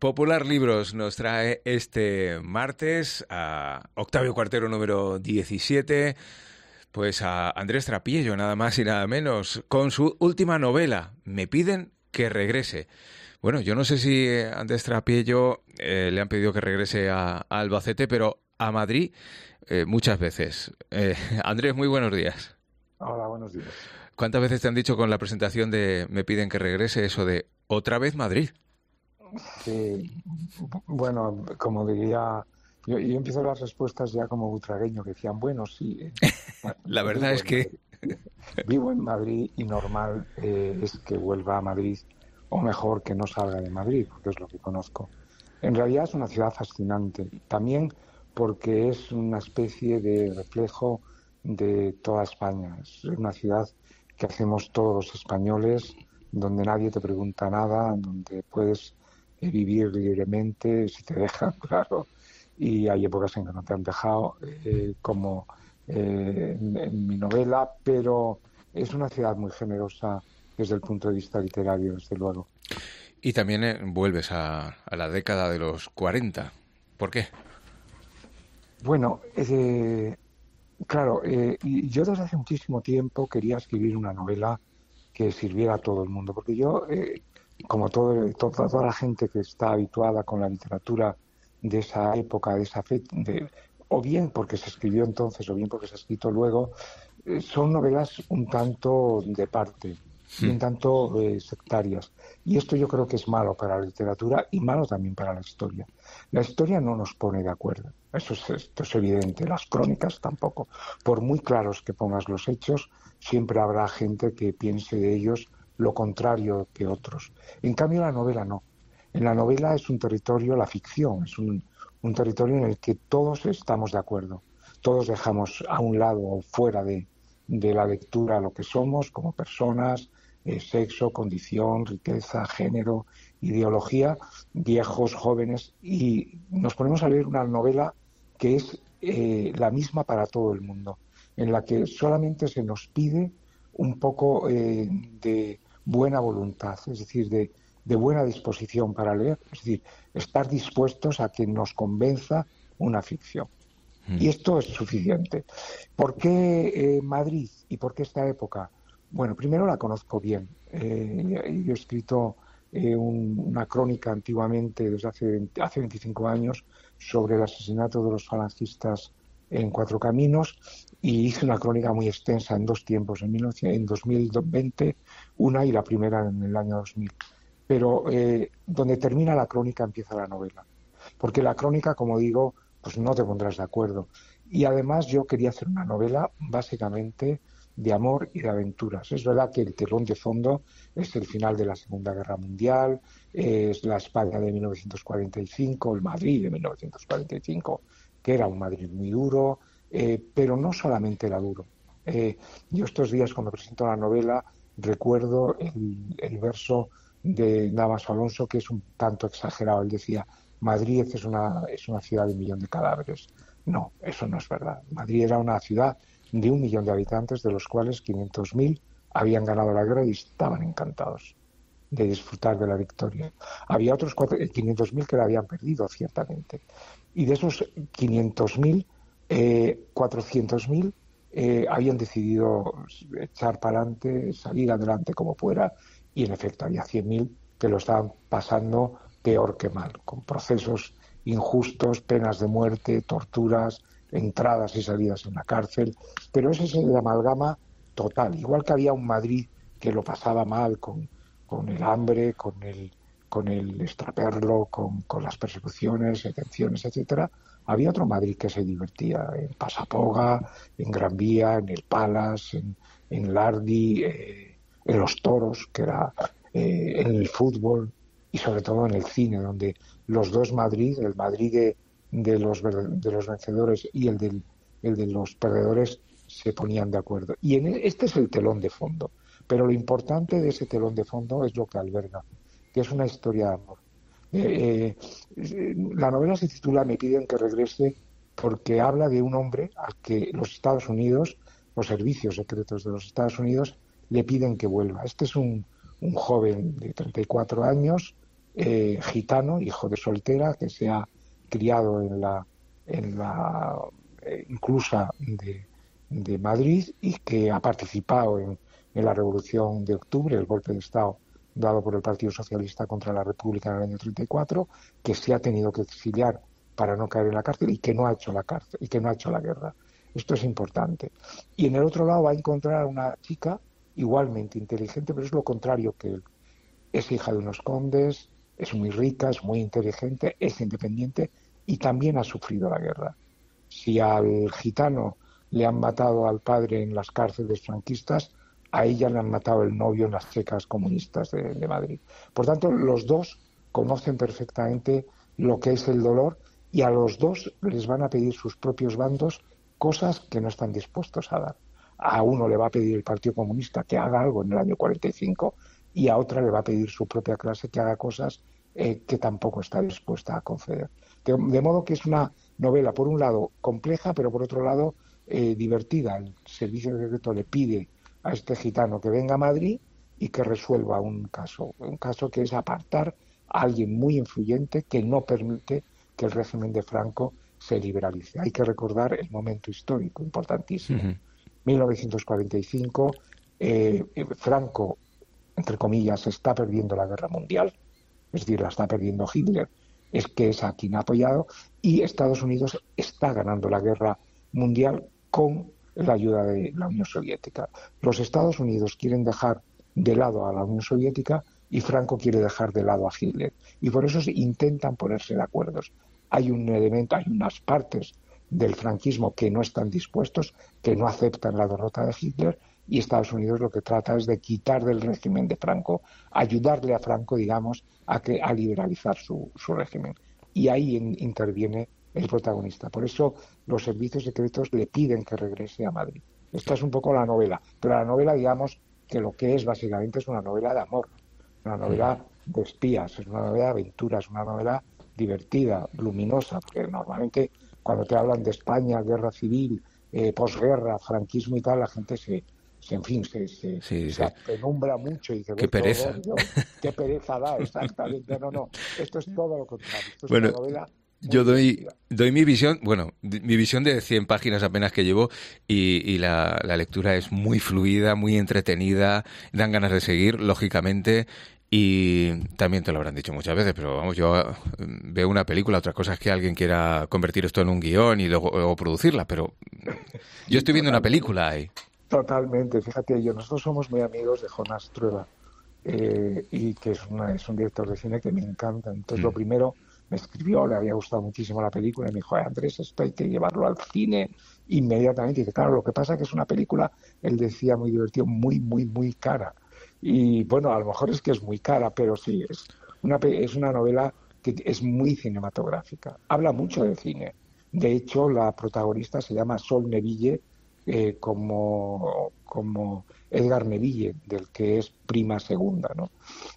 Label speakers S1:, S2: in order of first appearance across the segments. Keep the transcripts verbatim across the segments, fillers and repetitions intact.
S1: Popular Libros nos trae este martes a Octavio Cuartero número diecisiete, pues a Andrés Trapiello, nada más y nada menos, con su última novela, Me piden que regrese. Bueno, yo no sé si a Andrés Trapiello eh, le han pedido que regrese a, a Albacete, pero a Madrid eh, muchas veces. Eh, Andrés, muy buenos días.
S2: Hola, buenos días.
S1: ¿Cuántas veces te han dicho con la presentación de Me piden que regrese eso de otra vez Madrid?
S2: Sí, bueno, como diría, yo, yo empiezo las respuestas ya como butragueño, que decían, bueno, sí, eh, bueno,
S1: La verdad
S2: vivo
S1: es
S2: en
S1: que...
S2: Madrid, vivo en Madrid y normal eh, es que vuelva a Madrid, o mejor que no salga de Madrid, porque es lo que conozco. En realidad es una ciudad fascinante, también porque es una especie de reflejo de toda España. Es una ciudad que hacemos todos los españoles, donde nadie te pregunta nada, donde puedes vivir libremente, si te dejan, claro, y hay épocas en que no te han dejado, eh, como eh, en, en mi novela, pero es una ciudad muy generosa desde el punto de vista literario, desde luego.
S1: Y también eh, vuelves a, a la década de los cuarenta. ¿Por qué?
S2: Bueno, eh, claro, eh, y yo desde hace muchísimo tiempo quería escribir una novela que sirviera a todo el mundo, porque yo, eh, como todo, toda, toda la gente que está habituada con la literatura de esa época, de esa fecha, de, o bien porque se escribió entonces, o bien porque se ha escrito luego, eh, son novelas un tanto de parte y un tanto eh, sectarias. Y esto yo creo que es malo para la literatura y malo también para la historia. La historia no nos pone de acuerdo, eso es, esto es evidente. Las crónicas tampoco. Por muy claros que pongas los hechos, siempre habrá gente que piense de ellos lo contrario que otros. En cambio, la novela no. En la novela es un territorio, la ficción, es un, un territorio en el que todos estamos de acuerdo. Todos dejamos a un lado o fuera de, de la lectura lo que somos como personas, eh, sexo, condición, riqueza, género, ideología, viejos, jóvenes, y nos ponemos a leer una novela que es eh, la misma para todo el mundo, en la que solamente se nos pide un poco eh, de buena voluntad, es decir, de, de buena disposición para leer, es decir, estar dispuestos a que nos convenza una ficción. Y esto es suficiente. ¿Por qué eh, Madrid y por qué esta época? Bueno, primero la conozco bien. Eh, yo he escrito eh, un, una crónica antiguamente, desde hace, hace veinticinco años, sobre el asesinato de los falangistas en Cuatro Caminos, y hice una crónica muy extensa en dos tiempos, en, mil novecientos, en dos mil veinte, una, y la primera en el año dos mil. Pero eh, donde termina la crónica empieza la novela. Porque la crónica, como digo, pues no te pondrás de acuerdo. Y además yo quería hacer una novela básicamente de amor y de aventuras. Es verdad que el telón de fondo es el final de la Segunda Guerra Mundial, es la España de mil novecientos cuarenta y cinco, el Madrid de mil novecientos cuarenta y cinco, que era un Madrid muy duro, eh, pero no solamente era duro. Eh, yo estos días, cuando presento la novela, recuerdo el, el verso de Damaso Alonso, que es un tanto exagerado. Él decía: Madrid es una, es una ciudad de un millón de cadáveres. No, eso no es verdad. Madrid era una ciudad de un millón de habitantes, de los cuales quinientos mil habían ganado la guerra y estaban encantados de disfrutar de la victoria. Había otros quinientos mil que la habían perdido, ciertamente. Y de esos quinientos mil, eh, cuatrocientos mil eh, habían decidido echar para adelante, salir adelante como fuera, y en efecto había cien mil que lo estaban pasando peor que mal, con procesos injustos, penas de muerte, torturas, entradas y salidas en la cárcel. Pero ese es el amalgama total. Igual que había un Madrid que lo pasaba mal con, con el hambre, con el, con el extraperlo, con, con las persecuciones, detenciones, etcétera, había otro Madrid que se divertía en Pasapoga, en Gran Vía, en el Palace, en, en Lardi, eh, en los toros, que era eh, en el fútbol, y sobre todo en el cine, donde los dos Madrid, el Madrid de, de, los, de los vencedores y el, del, el de los perdedores, se ponían de acuerdo. Y en el, este es el telón de fondo. Pero lo importante de ese telón de fondo es lo que alberga, que es una historia de amor. Eh, eh, la novela se titula Me piden que regrese porque habla de un hombre al que los Estados Unidos, los servicios secretos de los Estados Unidos, le piden que vuelva. Este es un, un joven de treinta y cuatro años eh, gitano, hijo de soltera, que se ha criado en la, en la eh, inclusa de, de Madrid y que ha participado en, en la Revolución de Octubre, el golpe de Estado dado por el Partido Socialista contra la República en el año treinta y cuatro, que se ha tenido que exiliar para no caer en la cárcel y que no ha hecho la cárcel y que no ha hecho la guerra. Esto es importante. Y en el otro lado va a encontrar a una chica igualmente inteligente, pero es lo contrario que él. Es hija de unos condes, es muy rica, es muy inteligente, es independiente y también ha sufrido la guerra. Si al gitano le han matado al padre en las cárceles franquistas, a ella le han matado el novio en las checas comunistas de, de Madrid. Por tanto, los dos conocen perfectamente lo que es el dolor y a los dos les van a pedir sus propios bandos cosas que no están dispuestos a dar. A uno le va a pedir el Partido Comunista que haga algo en el año cuarenta y cinco y a otra le va a pedir su propia clase que haga cosas eh, que tampoco está dispuesta a conceder. De, de modo que es una novela, por un lado, compleja, pero por otro lado, eh, divertida. El servicio secreto le pide a este gitano que venga a Madrid y que resuelva un caso, un caso que es apartar a alguien muy influyente que no permite que el régimen de Franco se liberalice. Hay que recordar el momento histórico importantísimo.
S1: Uh-huh.
S2: mil novecientos cuarenta y cinco, eh, Franco, entre comillas, está perdiendo la guerra mundial, es decir, la está perdiendo Hitler, es que es a quien ha apoyado, y Estados Unidos está ganando la guerra mundial con la ayuda de la Unión Soviética. Los Estados Unidos quieren dejar de lado a la Unión Soviética y Franco quiere dejar de lado a Hitler. Y por eso intentan ponerse de acuerdo. Hay un elemento, hay unas partes del franquismo que no están dispuestos, que no aceptan la derrota de Hitler, y Estados Unidos lo que trata es de quitar del régimen de Franco, ayudarle a Franco, digamos, a, que, a liberalizar su, su régimen. Y ahí in, interviene el protagonista. Por eso los servicios secretos le piden que regrese a Madrid. Esta es un poco la novela, pero la novela, digamos, que lo que es básicamente es una novela de amor, una novela de espías, es una novela de aventuras, una novela divertida, luminosa, porque normalmente cuando te hablan de España, guerra civil, eh, posguerra, franquismo y tal, la gente se, se en fin, se, se,
S1: sí,
S2: se
S1: sí.
S2: penumbra mucho y dice,
S1: qué pereza.
S2: Todo, qué pereza da, exactamente. No, no, esto es todo lo contrario. Esto es
S1: bueno,
S2: una novela
S1: yo doy, doy mi visión, bueno, mi visión de cien páginas apenas que llevo y, y la, la lectura es muy fluida, muy entretenida, dan ganas de seguir, lógicamente, y también te lo habrán dicho muchas veces, pero vamos, yo veo una película, otra cosa es que alguien quiera convertir esto en un guión y luego, luego producirla, pero yo estoy viendo una película ahí.
S2: Totalmente, fíjate, yo nosotros somos muy amigos de Jonas Trueba, eh, y que es, una, es un director de cine que me encanta. Entonces, mm. lo primero, me escribió, le había gustado muchísimo la película y me dijo, Andrés, esto hay que llevarlo al cine inmediatamente. Y que claro, lo que pasa es que es una película, él decía muy divertido, muy, muy, muy cara. Y bueno, a lo mejor es que es muy cara, pero sí, es una, es una novela que es muy cinematográfica. Habla mucho de cine. De hecho, la protagonista se llama Sol Neville, eh, como, como Edgar Neville, del que es prima segunda, ¿no?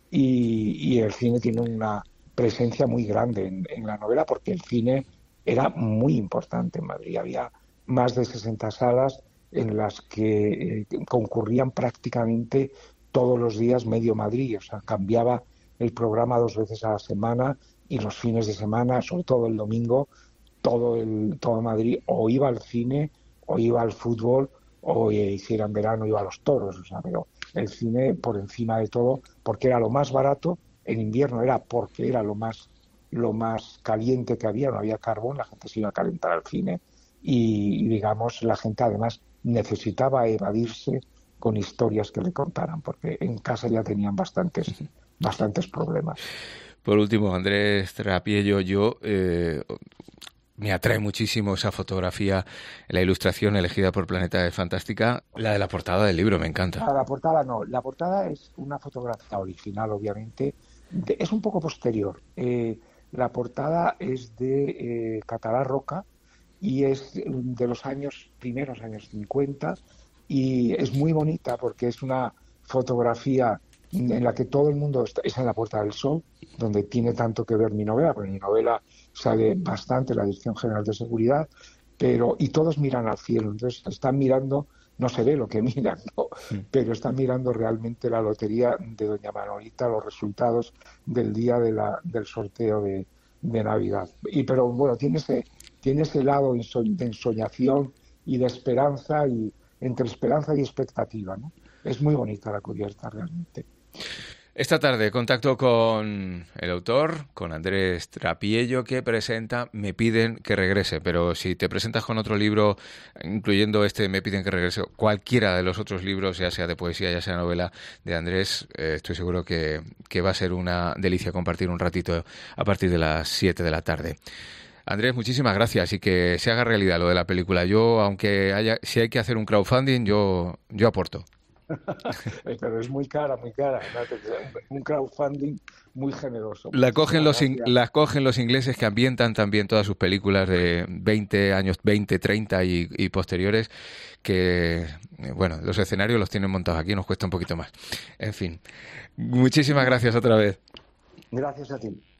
S2: Y, y el cine tiene una presencia muy grande en, en la novela porque el cine era muy importante en Madrid. Había más de sesenta salas en las que eh, concurrían prácticamente todos los días medio Madrid, o sea, cambiaba el programa dos veces a la semana y los fines de semana, sobre todo el domingo, todo el todo Madrid o iba al cine o iba al fútbol o eh, si era en verano iba a los toros, o sea, pero el cine por encima de todo porque era lo más barato, en invierno era porque era lo más lo más caliente que había, no había carbón, la gente se iba a calentar al cine y, y digamos la gente además necesitaba evadirse con historias que le contaran, porque en casa ya tenían bastantes, bastantes problemas.
S1: Por último, Andrés Trapiello, yo eh, me atrae muchísimo esa fotografía, la ilustración elegida por Planeta es fantástica, la de la portada del libro, me encanta.
S2: La, la portada no, la portada es una fotografía original, obviamente, de, es un poco posterior. Eh, la portada es de eh, Catalá Roca y es de los años, primeros años cincuenta, y es muy bonita porque es una fotografía en la que todo el mundo está, es en la Puerta del Sol, donde tiene tanto que ver mi novela, porque mi novela sale bastante la Dirección General de Seguridad, pero y todos miran al cielo, entonces están mirando no se ve lo que miran, ¿no?
S1: Mm.
S2: Pero están mirando realmente la lotería de doña Manolita, los resultados del día de la, del sorteo de, de Navidad. Y pero bueno, tiene ese, tiene ese lado de ensoñación y de esperanza, y entre esperanza y expectativa, ¿no? Es muy bonita la cubierta realmente.
S1: Esta tarde contacto con el autor, con Andrés Trapiello, que presenta Me piden que regrese. Pero si te presentas con otro libro, incluyendo este Me piden que regrese, cualquiera de los otros libros, ya sea de poesía, ya sea novela, de Andrés, eh, estoy seguro que, que va a ser una delicia compartir un ratito a partir de las siete de la tarde. Andrés, muchísimas gracias, y que se haga realidad lo de la película. Yo, aunque haya, si hay que hacer un crowdfunding, yo, yo aporto.
S2: Pero es muy cara, muy cara. Un crowdfunding muy generoso.
S1: La cogen, los in,
S2: Gracias.
S1: la cogen los ingleses, que ambientan también todas sus películas de veinte años, veinte, treinta y, y posteriores, que, bueno, los escenarios los tienen montados aquí, nos cuesta un poquito más. En fin, muchísimas gracias otra vez.
S2: Gracias a ti.